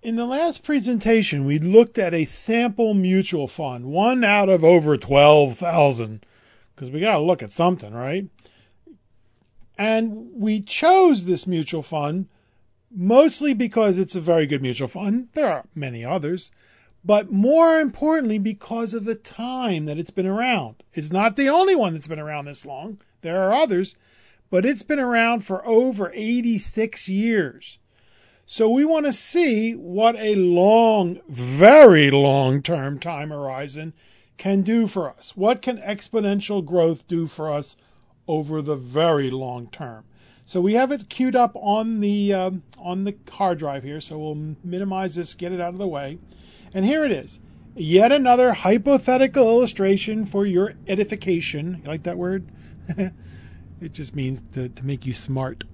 In the last presentation, we looked at a sample mutual fund, one out of over 12,000, because we got to look at something, right? And we chose this mutual fund mostly because it's a very good mutual fund. There are many others, but more importantly, because of the time that it's been around. It's not the only one that's been around this long. There are others, but it's been around for over 86 years. So we want to see what a long, very long-term time horizon can do for us. What can exponential growth do for us over the very long term? So we have it queued up on the hard drive here. So we'll minimize this, get it out of the way. And here it is. Yet another hypothetical illustration for your edification. You like that word? It just means to make you smart.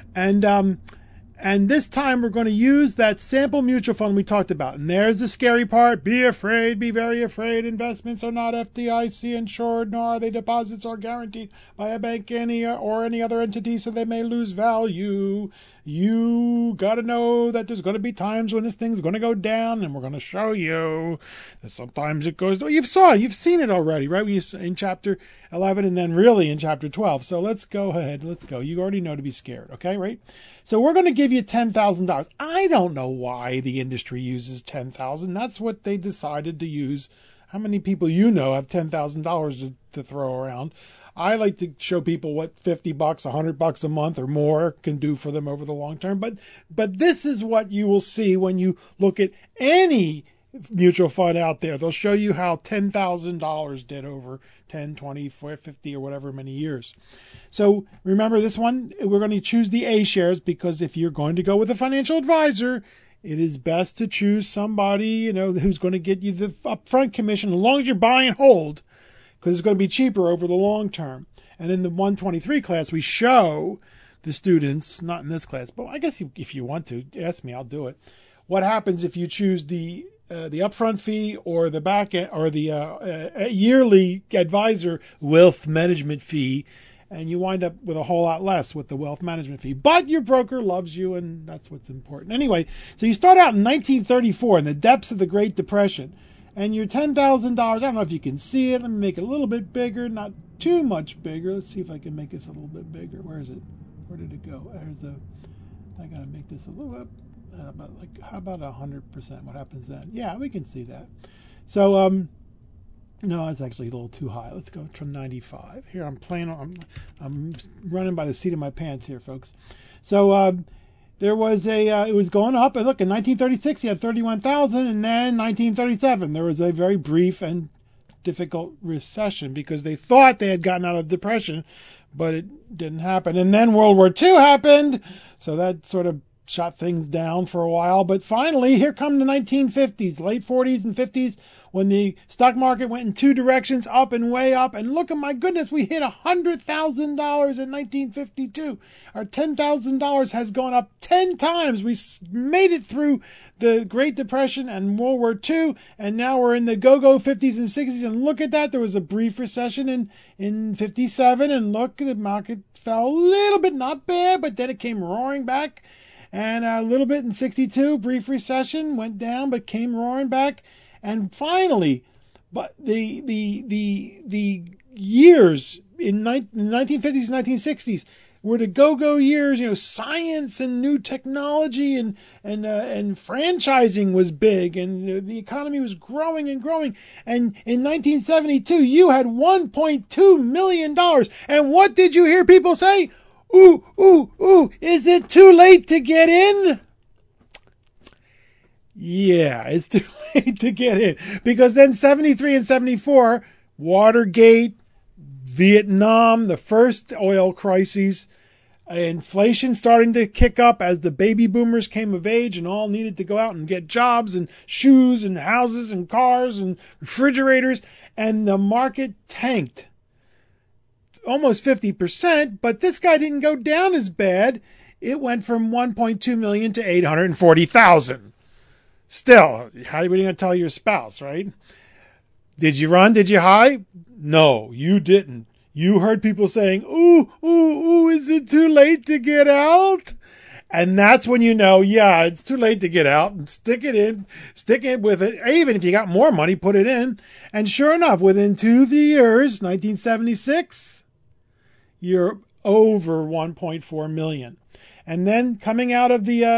And this time we're going to use that sample mutual fund we talked about. And there's the scary part. Be afraid, be very afraid. Investments are not FDIC insured, nor are they deposits or guaranteed by a bank or any other entity, so they may lose value. You got to know that there's going to be times when this thing's going to go down, and we're going to show you that sometimes it goes down. You've seen it already, right? In chapter 11 and then really in chapter 12. So let's go ahead. Let's go. You already know to be scared, okay, right? So we're going to give you $10,000. I don't know why the industry uses $10,000. That's what they decided to use. How many people you know have $10,000 to throw around? I like to show people what $50, $100 a month or more can do for them over the long term. But this is what you will see when you look at any mutual fund out there. They'll show you how $10,000 did over 10, 20, 50 or whatever many years. So remember this one, we're going to choose the A shares because if you're going to go with a financial advisor, it is best to choose somebody, who's going to get you the upfront commission as long as you're buy and hold, because it's going to be cheaper over the long term. And in the 123 class, we show the students, not in this class, but I guess if you want to, ask me, I'll do it. What happens if you choose the upfront fee or the back end or the yearly advisor wealth management fee, and you wind up with a whole lot less with the wealth management fee. But your broker loves you, and that's what's important. Anyway, so you start out in 1934 in the depths of the Great Depression, and your $10,000, I don't know if you can see it. Let me make it a little bit bigger, not too much bigger. Let's see if I can make this a little bit bigger. Where is it? Where did it go? I got to make this a little up. How about 100%? What happens then? Yeah, we can see that. So, no, it's actually a little too high. Let's go from 95. Here, I'm running by the seat of my pants here, folks. So, there was it was going up. And look, in 1936, you had 31,000. And then 1937, there was a very brief and difficult recession because they thought they had gotten out of depression, but it didn't happen. And then World War II happened. So that sort of shot things down for a while. But finally, here come the 1950s, late 40s and 50s, when the stock market went in two directions, up and way up. And look at my goodness, we hit $100,000 in 1952. Our $10,000 has gone up 10 times. We made it through the Great Depression and World War II, and now we're in the go-go 50s and 60s. And look at that. There was a brief recession in 57, and look, the market fell a little bit, not bad, but then it came roaring back. And a little bit in 62, brief recession, went down, but came roaring back. And finally, but the years in the 1950s and 1960s were the go-go years. Science and new technology and franchising was big, and the economy was growing and growing. And in 1972, you had $1.2 million. And what did you hear people say? Ooh, is it too late to get in? Yeah, it's too late to get in. Because then 73 and 74, Watergate, Vietnam, the first oil crises, inflation starting to kick up as the baby boomers came of age and all needed to go out and get jobs and shoes and houses and cars and refrigerators, and the market tanked. Almost 50%, but this guy didn't go down as bad. It went from 1.2 million to 840,000. Still, how are you going to tell your spouse, right? Did you run? Did you hide? No, you didn't. You heard people saying, ooh, is it too late to get out? And that's when you know, yeah, it's too late to get out and stick it with it. Even if you got more money, put it in. And sure enough, within 2 years, 1976, you're over 1.4 million. And then coming out of the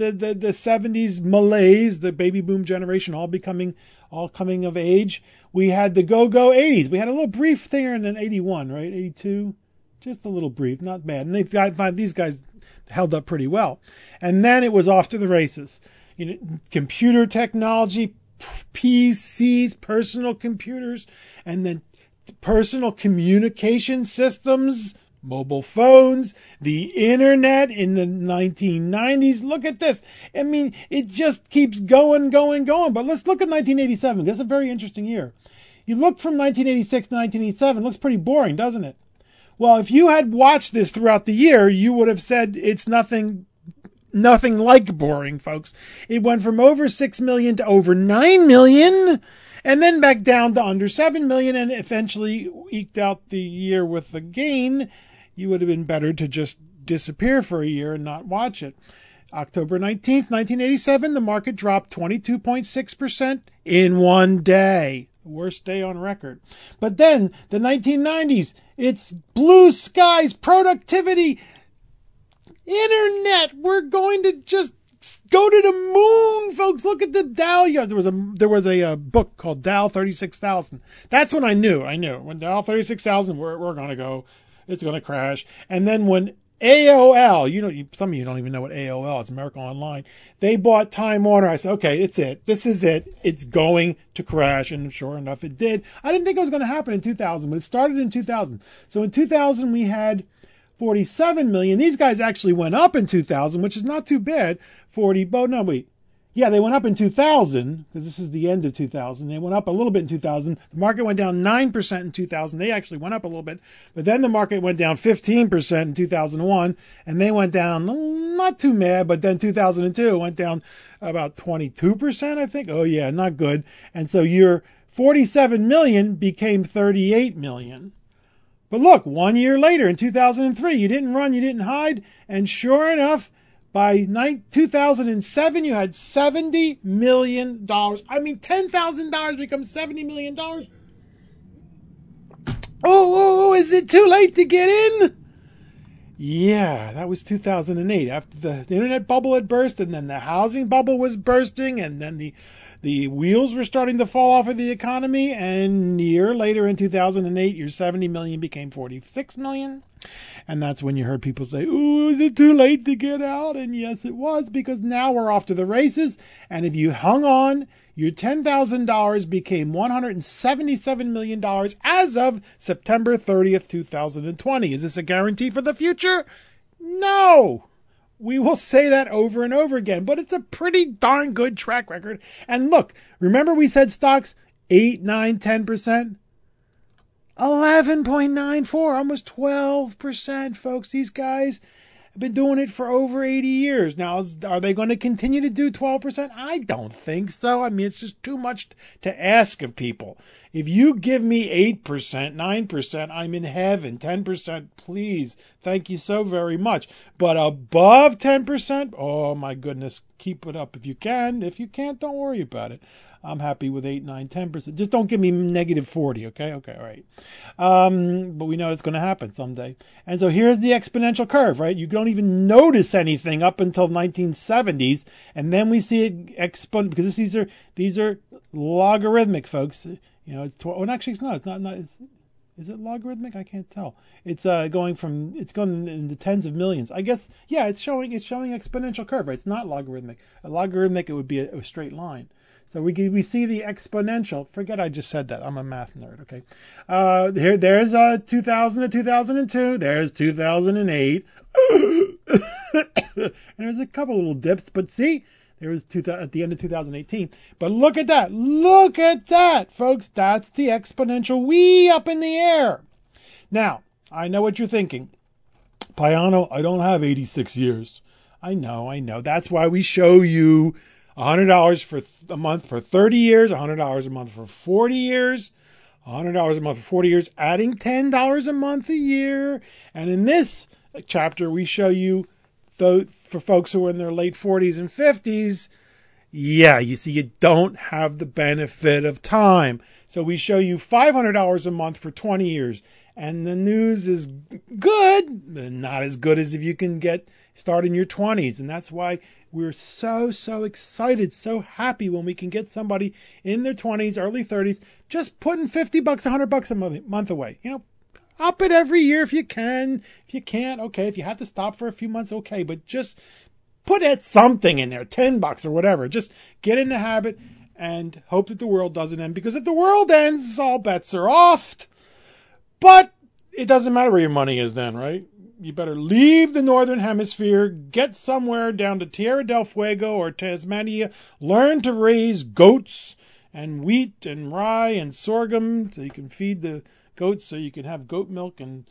70s malaise, the baby boom generation all coming of age, we had the go-go 80s. We had a little brief thing in 81, right? 82, just a little brief, not bad. And these guys held up pretty well. And then it was off to the races. Computer technology, PCs, personal computers, and then personal communication systems, mobile phones, the internet in the 1990s. Look at this. I mean, it just keeps going. But let's look at 1987. That's a very interesting year. You look from 1986 to 1987, looks pretty boring, doesn't it? Well, if you had watched this throughout the year, you would have said it's nothing like boring, folks. It went from over 6 million to over 9 million, and then back down to under 7 million, and eventually eked out the year with a gain. You would have been better to just disappear for a year and not watch it. October 19th, 1987, the market dropped 22.6% in one day. The worst day on record. But then, the 1990s, it's blue skies, productivity, internet. We're going to just go to the moon, folks. Look at the Dow. There was a book called Dow 36,000. That's when I knew. When Dow 36,000, we're going to go. It's going to crash. And then when AOL, some of you don't even know what AOL is, America Online. They bought Time Warner. I said, okay, it's it. This is it. It's going to crash. And sure enough, it did. I didn't think it was going to happen in 2000, but it started in 2000. So in 2000, we had 47 million. These guys actually went up in 2000, which is not too bad. They went up in 2000, because this is the end of 2000. They went up a little bit in 2000. The market went down 9% in 2000. They actually went up a little bit. But then the market went down 15% in 2001. And they went down, not too mad, but then 2002 went down about 22%, I think. Oh, yeah, not good. And so your 47 million became 38 million. But look, 1 year later, in 2003, you didn't run, you didn't hide. And sure enough, by 2007, you had $70 million. I mean, $10,000 becomes $70 million. Oh, is it too late to get in? Yeah, that was 2008. After the internet bubble had burst, and then the housing bubble was bursting, and then the wheels were starting to fall off of the economy. And a year later, in 2008, your 70 million became 46 million. And that's when you heard people say, ooh, is it too late to get out? And yes, it was, because now we're off to the races. And if you hung on, your $10,000 became $177 million as of September 30th, 2020. Is this a guarantee for the future? No. We will say that over and over again, but it's a pretty darn good track record. And look, remember we said stocks 8, 9, 10%? 11.94, almost 12%, folks. These guys have been doing it for over 80 years. Now, are they going to continue to do 12%? I don't think so. I mean, it's just too much to ask of people. If you give me 8%, 9%, I'm in heaven. 10%, please. Thank you so very much. But above 10%, oh my goodness, keep it up if you can. If you can't, don't worry about it. I'm happy with 8, 9, 10%. Just don't give me negative 40, okay? Okay, all right. But we know it's going to happen someday. And so here's the exponential curve, right? You don't even notice anything up until 1970s, and then we see it because these are logarithmic, folks. It's actually it's not. It's not. Is it logarithmic? I can't tell. It's going in the tens of millions. I guess, yeah, it's showing exponential curve, right? It's not logarithmic. A logarithmic, it would be a straight line. So we see the exponential. Forget I just said that. I'm a math nerd, okay? There's 2000 to 2002. There's 2008. And there's a couple little dips, but see, there was at the end of 2018. But look at that. Look at that, folks. That's the exponential way up in the air. Now, I know what you're thinking. Payano, I don't have 86 years. I know. That's why we show you $100 for a month for 30 years, $100 a month for 40 years, $100 a month for 40 years, adding $10 a month a year. And in this chapter, we show you for folks who are in their late 40s and 50s, yeah, you see, you don't have the benefit of time. So we show you $500 a month for 20 years. And the news is good, but not as good as if you can start in your 20s. And that's why we're so excited, so happy when we can get somebody in their 20s, early 30s, just putting $50, $100 a month away. Up it every year if you can. If you can't, okay. If you have to stop for a few months, okay. But just put something in there, $10 or whatever. Just get in the habit and hope that the world doesn't end. Because if the world ends, all bets are off. But it doesn't matter where your money is then, right? You better leave the Northern Hemisphere, get somewhere down to Tierra del Fuego or Tasmania, learn to raise goats and wheat and rye and sorghum so you can feed the goats so you can have goat milk. And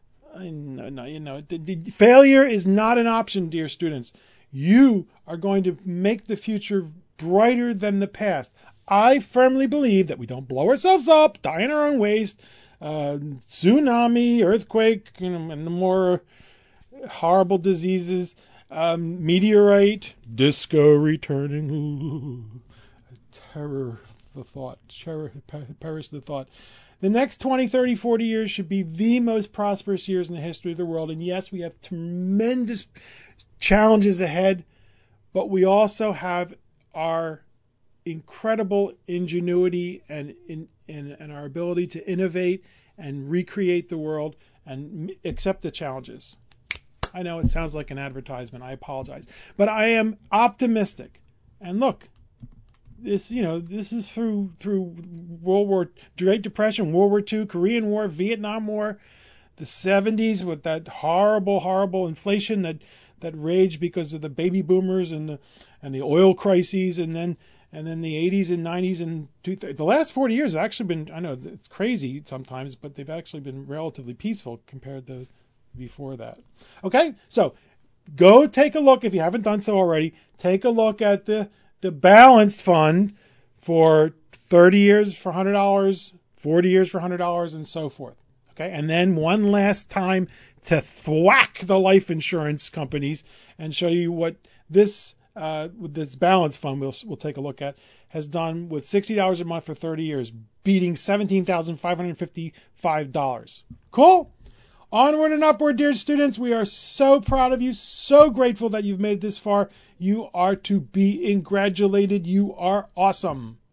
failure is not an option, dear students. You are going to make the future brighter than the past. I firmly believe that we don't blow ourselves up, die in our own waste, tsunami, earthquake, and the more horrible diseases, meteorite, disco returning, terror, perish the thought. The next 20, 30, 40 years should be the most prosperous years in the history of the world. And yes, we have tremendous challenges ahead, but we also have our incredible ingenuity and our ability to innovate and recreate the world and accept the challenges. I know it sounds like an advertisement. I apologize. But I am optimistic. And look, this is through Great Depression, World War II, Korean War, Vietnam War, the 70s with that horrible inflation that raged because of the baby boomers and the oil crises, and then the 80s and 90s and the last 40 years have actually been, I know it's crazy sometimes, but they've actually been relatively peaceful compared to before that. Okay, so go take a look, if you haven't done so already, take a look at the balanced fund for 30 years for $100, 40 years for $100, and so forth. Okay, and then one last time to thwack the life insurance companies and show you what this balance fund we'll take a look at has done with $60 a month for 30 years, beating $17,555. Cool? Onward and upward, dear students. We are so proud of you, so grateful that you've made it this far. You are to be congratulated. You are awesome.